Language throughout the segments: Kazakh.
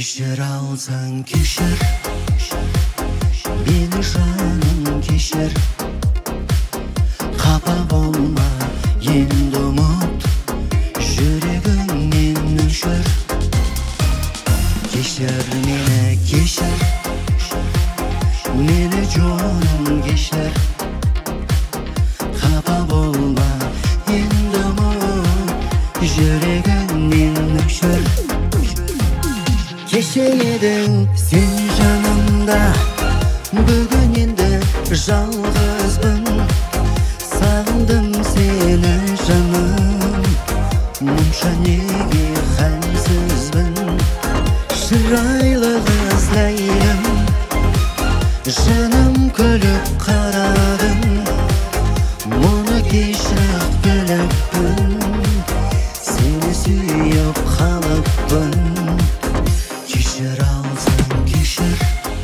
Кешір алсаң кешір, мені жаным кешір. Қапа болма, енді ұмыт, жүрегіңнен өшір. Кешір мені кешір, мені жаным кешір. Қапа болма, енді ұмыт, жүрегіңнен өшір. Кеше едің сен жанымда, бүгін енді жалғызбын. Сағындым сені жаным, мұнша неге хәлсізбін. Шырайлы қыз ләйлім, жаным күліп қарадым. Мұны кешіріп біліппін, сені сүйіп қалыппын. Кешір алсаң кешір,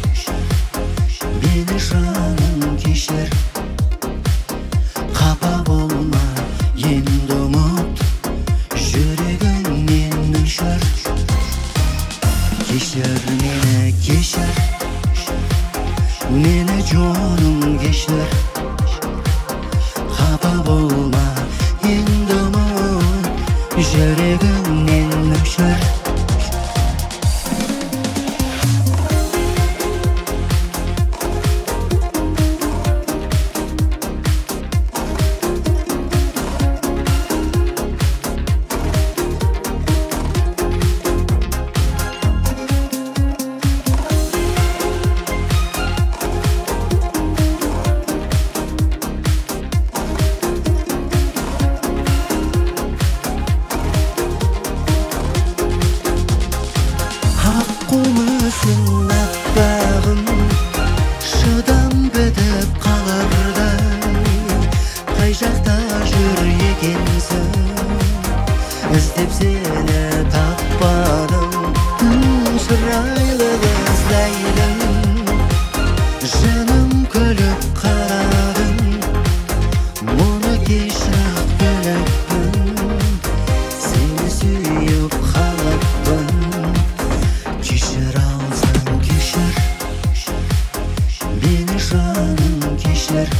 мені жаным кешір. Қапа болма, енді ұмыт, жүрегіңнен өшір. Кешір мені кешір, мені жаным кешір. Қапа болма, енді ұмыт, жүрегіңнен өшір. Аққумысың аппағым, шыдам бітіп қалардай. Қай жақта жүр екенсің, іздеп сені таппадым. Шырайлы қыз ләйлім, жаным күліп қарадым. Мұны кешіріп біліппін, сені сүйіп қалыппын. Кешір алсаң кешір, мені жаным кешір.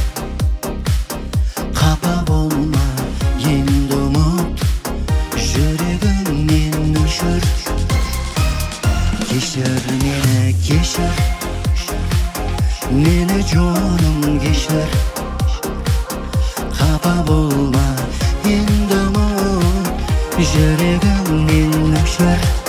Қапа болма, енді ұмыт, жүрегіңнен өшір. Кешір мені кешір, мені жаным кешір. Қапа болма, енді ұмыт, жүрегіңнен өшір.